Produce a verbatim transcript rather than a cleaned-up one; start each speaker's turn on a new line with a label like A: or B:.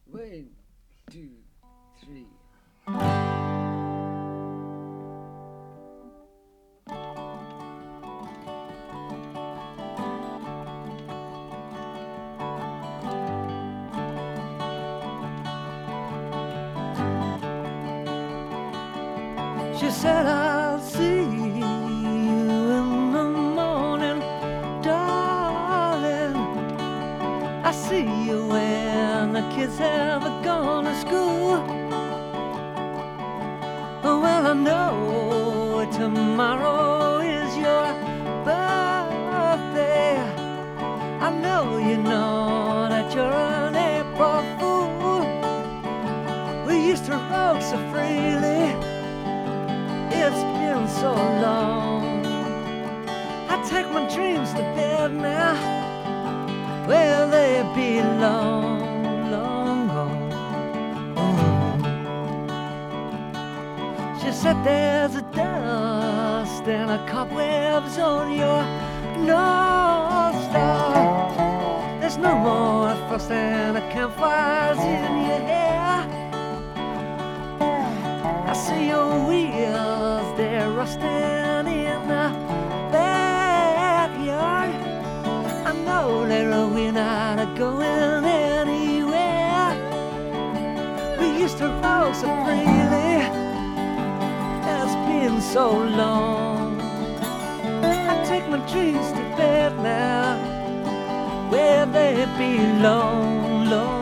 A: One, two, three. She said, I'll see you in the morning, darling. I see you when the kids have gone to school. Well, I know tomorrow is your birthday. I know you know that you're an April fool. We used to roam so freely. It's been so long. I take my dreams to bed now, where they belong, long gone. Oh. She said there's a dust and a cobwebs on your North Star. There's no more frost and a campfires in your hair. I see your wheels, they're rusting in the backyard. I know they're we're not going anywhere. We used to roll so freely. It's been so long. I take my dreams to bed now, where they belong, Lord.